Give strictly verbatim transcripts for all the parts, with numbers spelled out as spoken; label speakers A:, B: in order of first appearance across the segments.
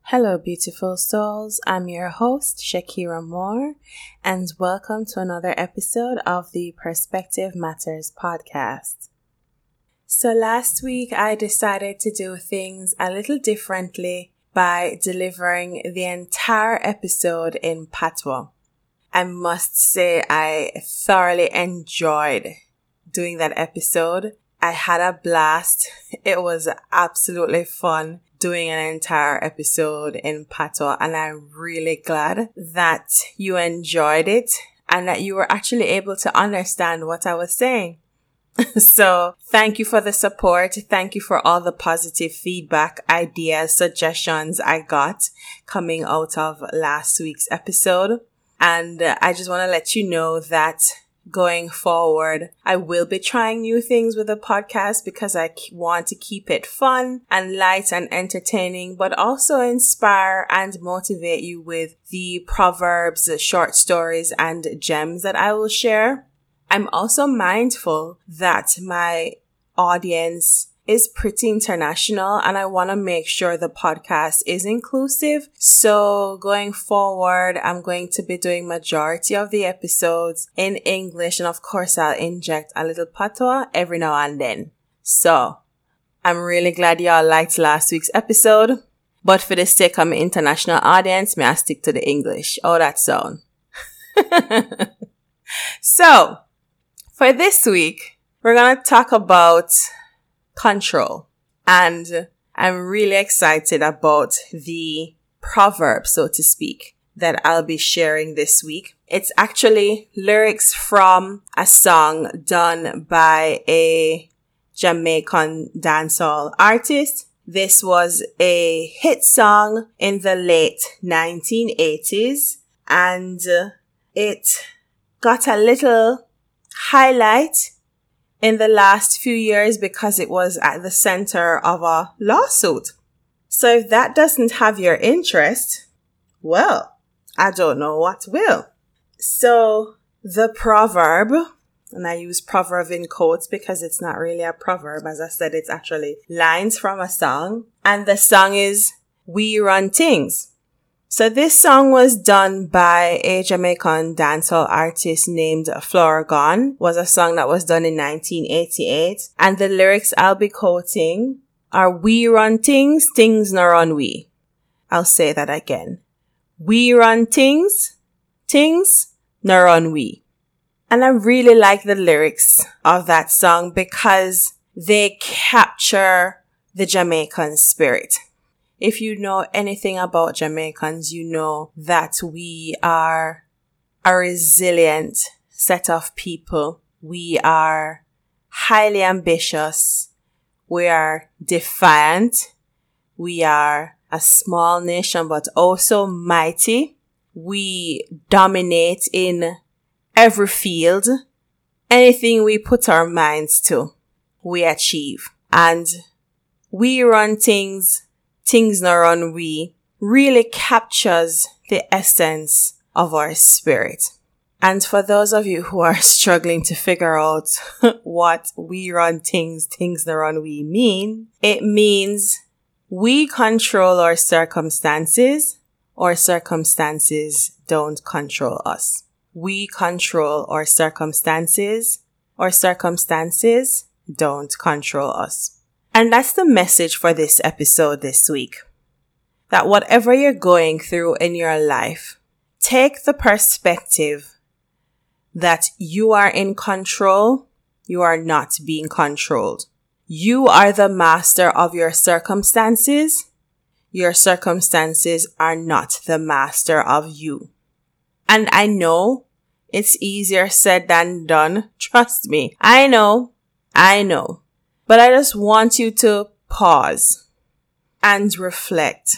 A: Hello, beautiful souls. I'm your host, Shakira Moore, and welcome to another episode of the Perspective Matters podcast. So last week, I decided to do things a little differently by delivering the entire episode in Patois. I must say I thoroughly enjoyed doing that episode. I had a blast. It was absolutely fun doing an entire episode in Patois, and I'm really glad that you enjoyed it and that you were actually able to understand what I was saying. So thank you for the support. Thank you for all the positive feedback, ideas, suggestions I got coming out of last week's episode. And uh, I just want to let you know that going forward, I will be trying new things with the podcast because I want to keep it fun and light and entertaining, but also inspire and motivate you with the proverbs, short stories, and gems that I will share. I'm also mindful that my audience is pretty international and I want to make sure the podcast is inclusive. So going forward, I'm going to be doing majority of the episodes in English, and of course I'll inject a little patois every now and then. So I'm really glad y'all liked last week's episode, but for the sake of my international audience, may I stick to the English. Oh, that sound. So for this week, we're going to talk about control. And I'm really excited about the proverb, so to speak, that I'll be sharing this week. It's actually lyrics from a song done by a Jamaican dancehall artist. This was a hit song in the late nineteen eighties, and it got a little highlight in the last few years because it was at the center of a lawsuit. So if that doesn't have your interest, well, I don't know what will. So the proverb, and I use proverb in quotes because it's not really a proverb. As I said, it's actually lines from a song. And the song is We Run Things. So this song was done by a Jamaican dancehall artist named Florgon. Was a song that was done in nineteen eighty-eight. And the lyrics I'll be quoting are We run things, things no run we. I'll say that again. We run things, things no run we. And I really like the lyrics of that song because they capture the Jamaican spirit. If you know anything about Jamaicans, you know that we are a resilient set of people. We are highly ambitious. We are defiant. We are a small nation, but also mighty. We dominate in every field. Anything we put our minds to, we achieve. And we run things, things no run we, really captures the essence of our spirit. And for those of you who are struggling to figure out what we run things, things no run we mean, it means we control our circumstances, or circumstances don't control us. We control our circumstances, or circumstances don't control us. And that's the message for this episode this week. That whatever you're going through in your life, take the perspective that you are in control, you are not being controlled. You are the master of your circumstances. Your circumstances are not the master of you. And I know it's easier said than done. Trust me. I know. I know. But I just want you to pause and reflect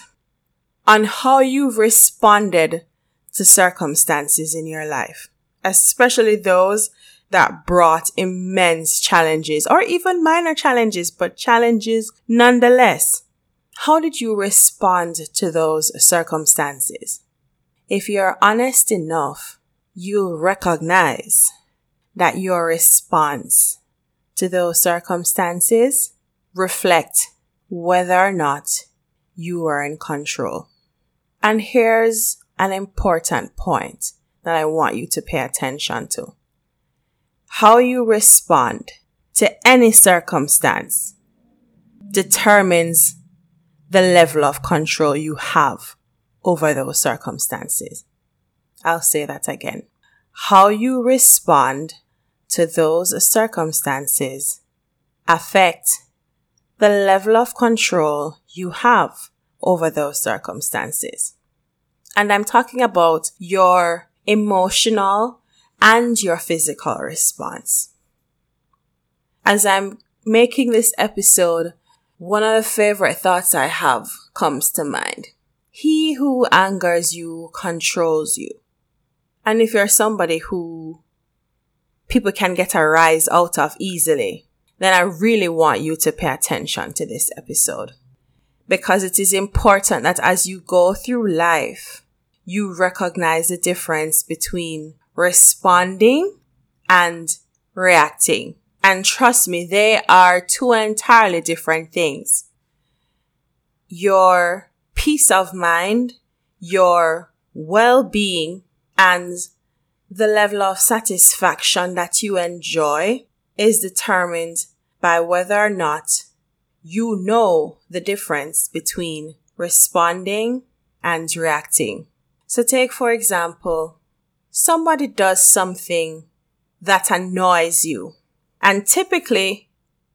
A: on how you've responded to circumstances in your life, especially those that brought immense challenges or even minor challenges, but challenges nonetheless. How did you respond to those circumstances? If you're honest enough, you'll recognize that your response to those circumstances reflect whether or not you are in control. And here's an important point that I want you to pay attention to. How you respond to any circumstance determines the level of control you have over those circumstances. I'll say that again. How you respond to those circumstances affect the level of control you have over those circumstances. And I'm talking about your emotional and your physical response. As I'm making this episode, one of the favorite thoughts I have comes to mind. He who angers you controls you. And if you're somebody who people can get a rise out of easily, then I really want you to pay attention to this episode. Because it is important that as you go through life, you recognize the difference between responding and reacting. And trust me, they are two entirely different things. Your peace of mind, your well-being, and the level of satisfaction that you enjoy is determined by whether or not you know the difference between responding and reacting. So take, for example, somebody does something that annoys you. And typically,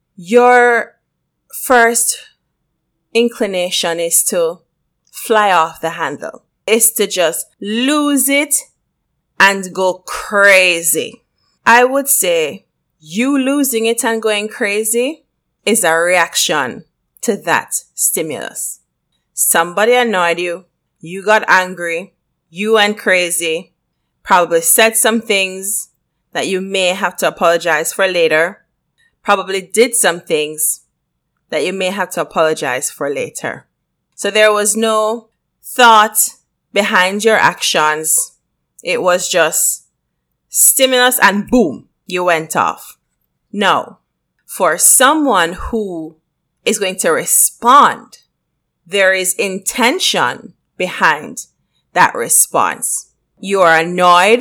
A: your first inclination is to fly off the handle. Is to just lose it and go crazy. I would say you losing it and going crazy is a reaction to that stimulus. Somebody annoyed you. You got angry. You went crazy. Probably said some things that you may have to apologize for later. Probably did some things that you may have to apologize for later. So there was no thought behind your actions. It was just stimulus and boom, you went off. No. For someone who is going to respond, there is intention behind that response. You are annoyed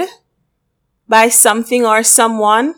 A: by something or someone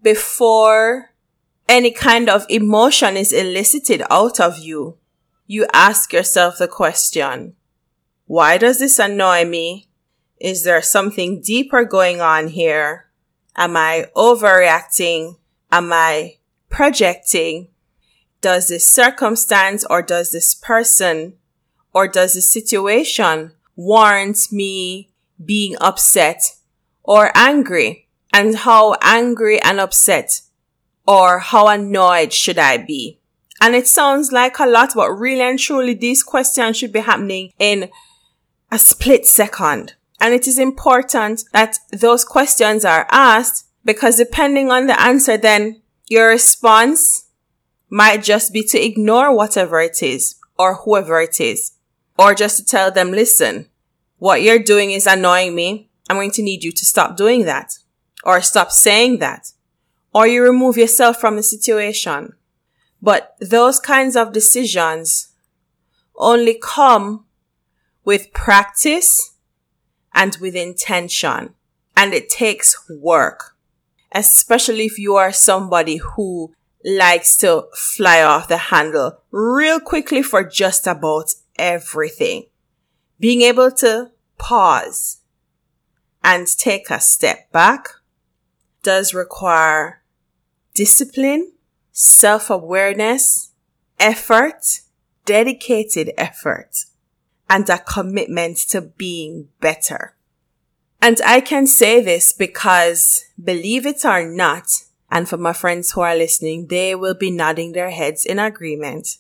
A: before any kind of emotion is elicited out of you. You ask yourself the question, why does this annoy me? Is there something deeper going on here? Am I overreacting? Am I projecting? Does this circumstance or does this person or does the situation warrant me being upset or angry? And how angry and upset or how annoyed should I be? And it sounds like a lot, but really and truly these questions should be happening in a split second. And it is important that those questions are asked because depending on the answer, then your response might just be to ignore whatever it is or whoever it is. Or just to tell them, listen, what you're doing is annoying me. I'm going to need you to stop doing that. Or stop saying that. Or you remove yourself from the situation. But those kinds of decisions only come with practice and with intention. And it takes work. Especially if you are somebody who likes to fly off the handle real quickly for just about everything. Being able to pause and take a step back does require discipline, self-awareness, effort, dedicated effort, and a commitment to being better. And I can say this because, believe it or not, and for my friends who are listening, they will be nodding their heads in agreement.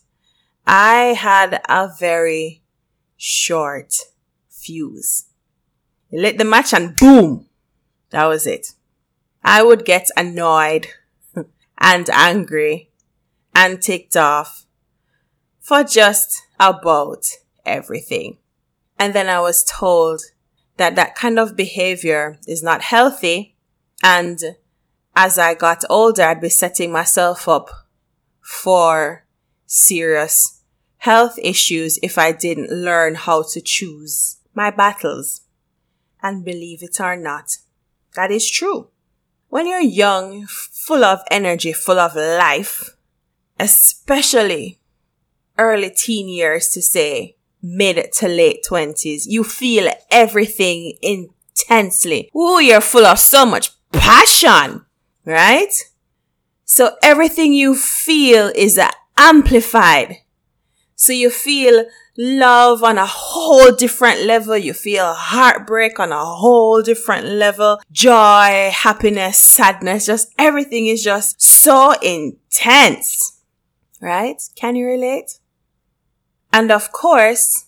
A: I had a very short fuse. You lit the match and boom, that was it. I would get annoyed and angry and ticked off for just about everything. And then I was told that that kind of behavior is not healthy. And as I got older, I'd be setting myself up for serious health issues if I didn't learn how to choose my battles. And believe it or not, that is true. When you're young, full of energy, full of life, especially early teen years to say mid to late twenties, you feel everything intensely. Ooh, you're full of so much passion, right? So everything you feel is amplified. So you feel love on a whole different level. You feel heartbreak on a whole different level. Joy, happiness, sadness, just everything is just so intense, right? Can you relate? And of course,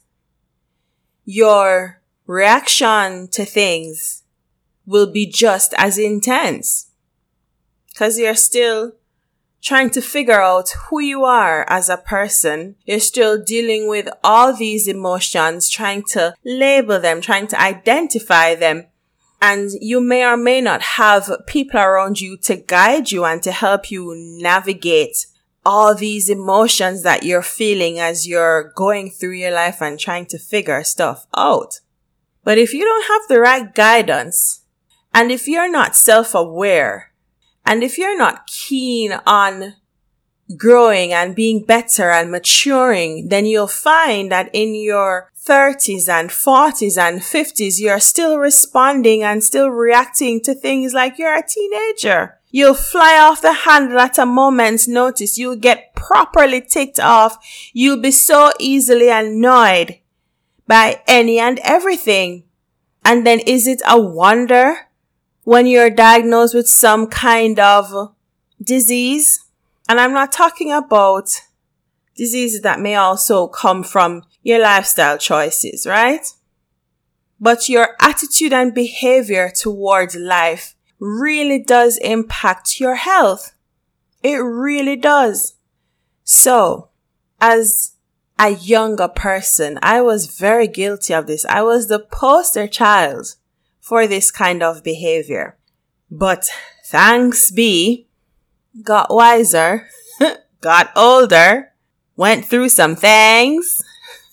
A: your reaction to things will be just as intense because you're still trying to figure out who you are as a person. You're still dealing with all these emotions, trying to label them, trying to identify them. And you may or may not have people around you to guide you and to help you navigate all these emotions that you're feeling as you're going through your life and trying to figure stuff out. But if you don't have the right guidance, and if you're not self-aware, and if you're not keen on growing and being better and maturing, then you'll find that in your thirties and forties and fifties, you're still responding and still reacting to things like you're a teenager. You'll fly off the handle at a moment's notice. You'll get properly ticked off. You'll be so easily annoyed by any and everything. And then is it a wonder when you're diagnosed with some kind of disease? And I'm not talking about diseases that may also come from your lifestyle choices, right? But your attitude and behavior towards life really does impact your health. It really does. So, as a younger person, I was very guilty of this. I was the poster child for this kind of behavior. But thanks be, got wiser, got older, went through some things,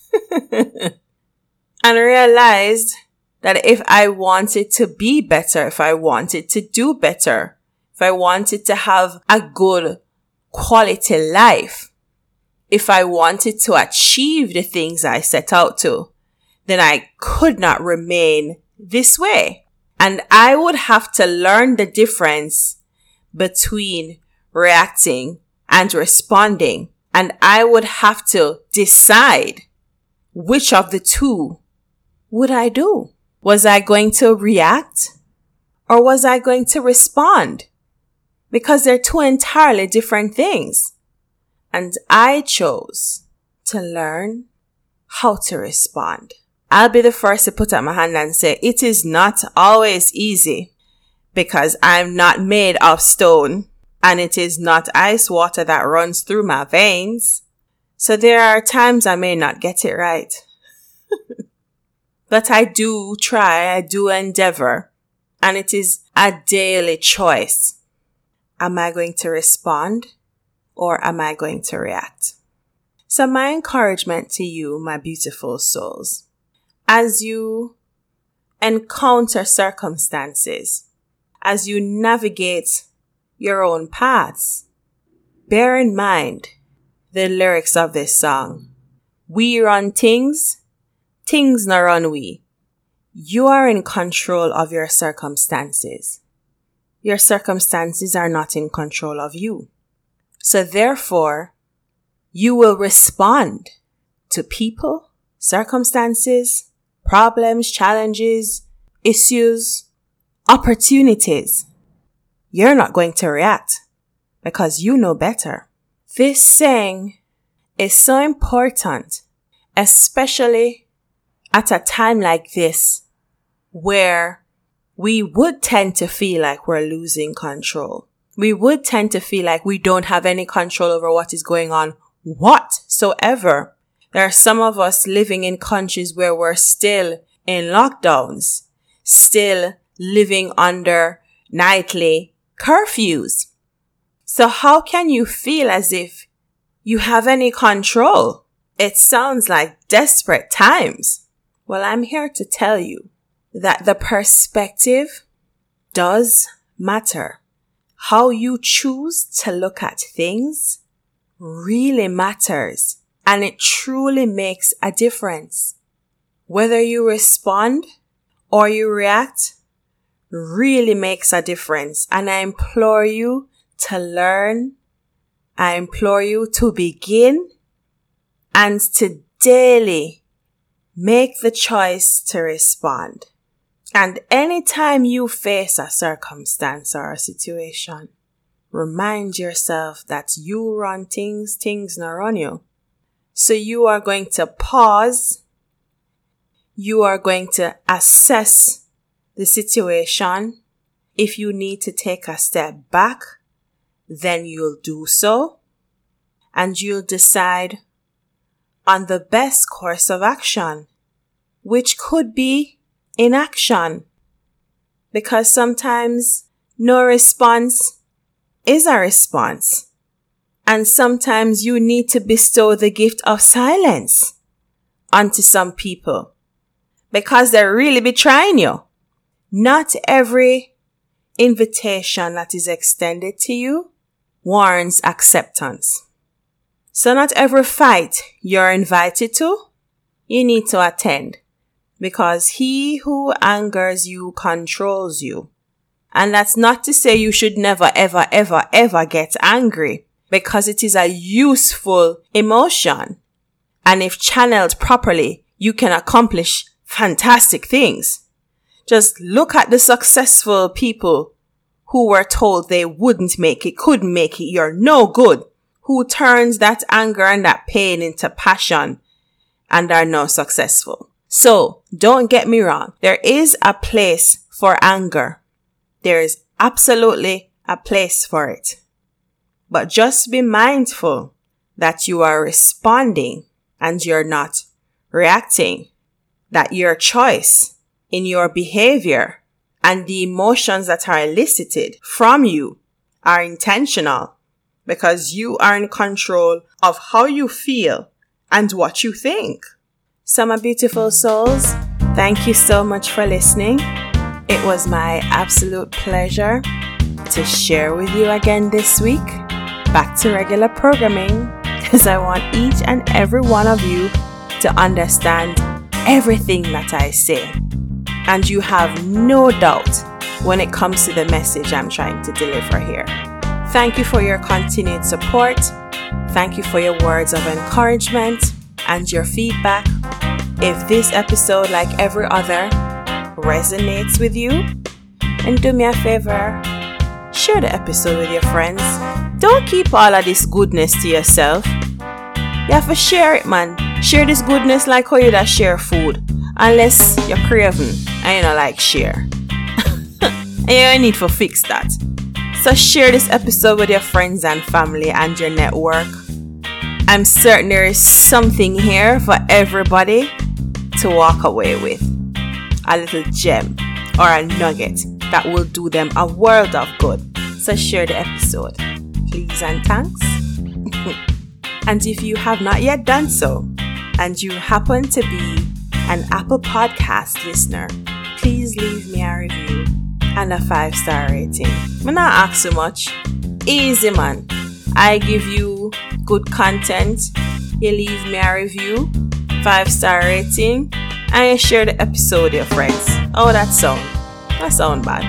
A: and realized that if I wanted to be better, if I wanted to do better, if I wanted to have a good quality life, if I wanted to achieve the things I set out to, then I could not remain this way. And I would have to learn the difference between reacting and responding. And I would have to decide which of the two would I do. Was I going to react or was I going to respond? Because they're two entirely different things. And I chose to learn how to respond. I'll be the first to put up my hand and say it is not always easy because I'm not made of stone and it is not ice water that runs through my veins. So there are times I may not get it right. But I do try, I do endeavor, and it is a daily choice. Am I going to respond or am I going to react? So my encouragement to you, my beautiful souls, as you encounter circumstances, as you navigate your own paths, bear in mind the lyrics of this song. We run things, things not run we. You are in control of your circumstances. Your circumstances are not in control of you. So therefore, you will respond to people, circumstances, problems, challenges, issues, opportunities. You're not going to react because you know better. This saying is so important, especially at a time like this where we would tend to feel like we're losing control. We would tend to feel like we don't have any control over what is going on whatsoever. There are some of us living in countries where we're still in lockdowns, still living under nightly curfews. So how can you feel as if you have any control? It sounds like desperate times. Well, I'm here to tell you that the perspective does matter. How you choose to look at things really matters, and it truly makes a difference. Whether you respond or you react really makes a difference, and I implore you to learn. I implore you to begin and to daily make the choice to respond. And anytime you face a circumstance or a situation, remind yourself that you run things, things not run you. So you are going to pause. You are going to assess the situation. If you need to take a step back, then you'll do so. And you'll decide on the best course of action, which could be inaction. Because sometimes no response is a response. And sometimes you need to bestow the gift of silence onto some people because they really be trying you. Not every invitation that is extended to you warrants acceptance. So not every fight you're invited to, you need to attend, because he who angers you controls you. And that's not to say you should never, ever, ever, ever get angry, because it is a useful emotion. And if channeled properly, you can accomplish fantastic things. Just look at the successful people who were told they wouldn't make it, couldn't make it, you're no good, who turns that anger and that pain into passion and are now successful. So don't get me wrong. There is a place for anger. There is absolutely a place for it. But just be mindful that you are responding and you're not reacting. That your choice in your behavior and the emotions that are elicited from you are intentional, because you are in control of how you feel and what you think. So my beautiful souls, thank you so much for listening. It was my absolute pleasure to share with you again this week. Back to regular programming, because I want each and every one of you to understand everything that I say. And you have no doubt when it comes to the message I'm trying to deliver here. Thank you for your continued support. Thank you for your words of encouragement and your feedback. If this episode, like every other, resonates with you, then do me a favor, share the episode with your friends. Don't keep all of this goodness to yourself. You have to share it, man. Share this goodness like how you da share food. Unless you're craving and you don't like share. And you need to fix that. So share this episode with your friends and family and your network. I'm certain there is something here for everybody to walk away with. A little gem or a nugget that will do them a world of good. So share the episode. Please and thanks. And if you have not yet done so, and you happen to be an Apple Podcast listener, please leave me a review and a five-star rating. I'm not ask so much. Easy, man. I give you good content. You leave me a review, five-star rating, and you share the episode with your friends. Oh, that sound. That sound bad.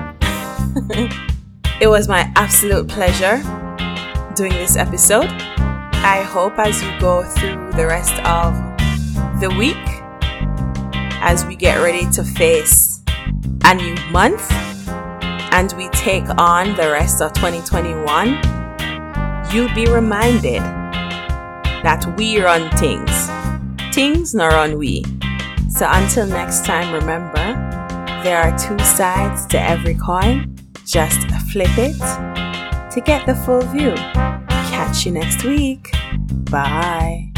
A: It was my absolute pleasure doing this episode. I hope as you go through the rest of the week, as we get ready to face a new month and we take on the rest of twenty twenty-one, you'll be reminded that we run things. Things not run we. So until next time, remember, there are two sides to every coin. Just flip it to get the full view. Catch you next week. Bye.